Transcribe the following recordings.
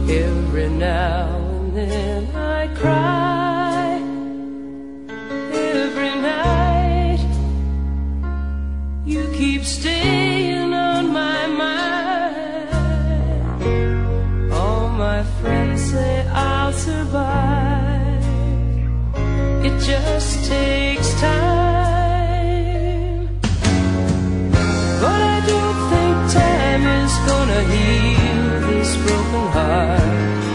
Every now and then I cry. Every night you keep staying on my mind. All my friends say I'll survive. It just takes time, but I don't think time is gonna heal this broken heart.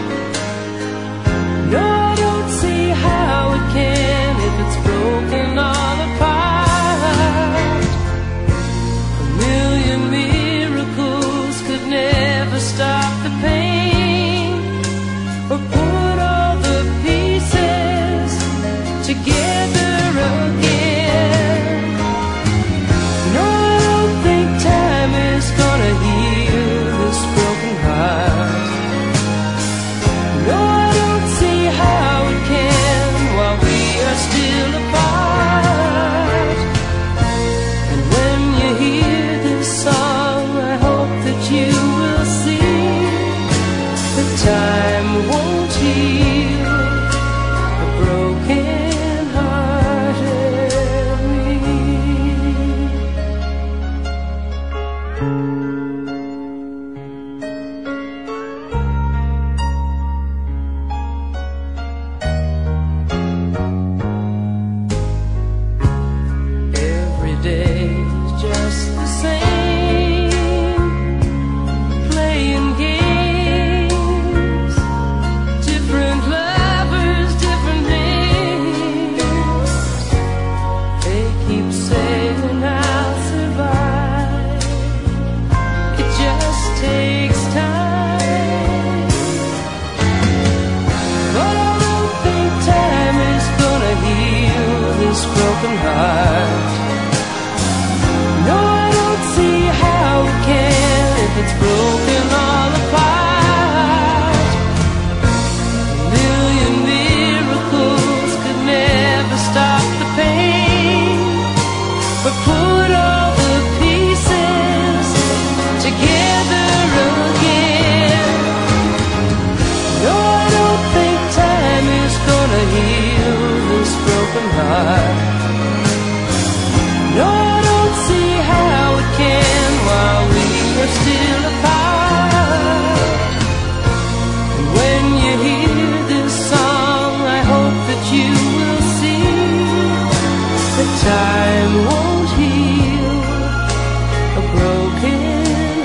No, I don't see how it can if it's broken all apart. A million miracles could never stop the pain or put all the pieces together again. No, I don't think time is gonna heal this broken heart. No, I don't see how it can while we are still apart. And when you hear this song, I hope that you will see that time won't heal a broken-hearted me. Every day is just the same, playing games, different lovers, different names. They keep saying I'll survive. It just takes time, but I don't think time is gonna heal this broken heart. No, I don't see how it can if it's broken all apart. A million miracles could never stop the pain, but put all the pieces together again. No, I don't think time is gonna heal this broken heart. No, I don't see how it can while we are still apart. And when you hear this song, I hope that you will see that time won't heal a broken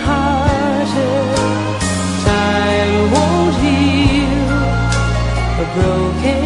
hearted. Time won't heal a broken